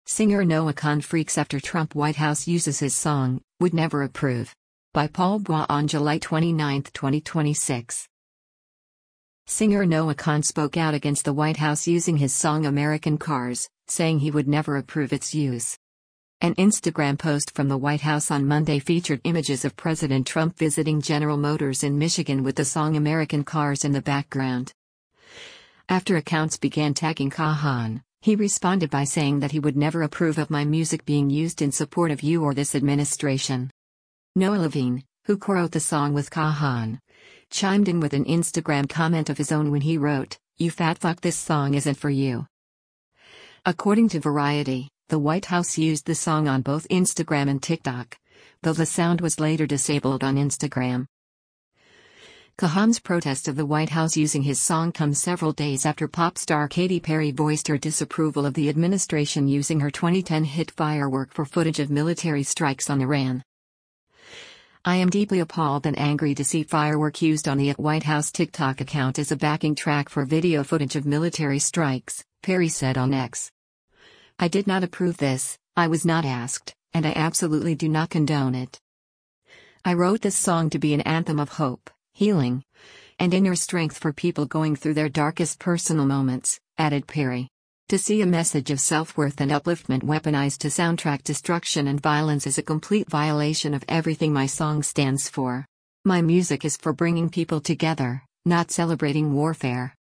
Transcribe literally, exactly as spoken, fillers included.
Singer Noah Kahan freaks after Trump White House uses his song, Would Never Approve. By Paul Bois on July twenty-ninth, twenty twenty-six. Singer Noah Kahan spoke out against the White House using his song American Cars, saying he would never approve its use. An Instagram post from the White House on Monday featured images of President Trump visiting General Motors in Michigan with the song American Cars in the background. After accounts began tagging Kahan, he responded by saying that he would never approve of my music being used in support of you or this administration. Noah Levine, who co-wrote the song with Kahan, chimed in with an Instagram comment of his own when he wrote, "You fat fuck, this song isn't for you." According to Variety, the White House used the song on both Instagram and TikTok, though the sound was later disabled on Instagram. Kahan's protest of the White House using his song comes several days after pop star Katy Perry voiced her disapproval of the administration using her twenty ten hit Firework for footage of military strikes on Iran. "I am deeply appalled and angry to see Firework used on the White House TikTok account as a backing track for video footage of military strikes," Perry said on X. "I did not approve this, I was not asked, and I absolutely do not condone it. I wrote this song to be an anthem of hope, healing, and inner strength for people going through their darkest personal moments," added Perry. "To see a message of self-worth and upliftment weaponized to soundtrack destruction and violence is a complete violation of everything my song stands for. My music is for bringing people together, not celebrating warfare."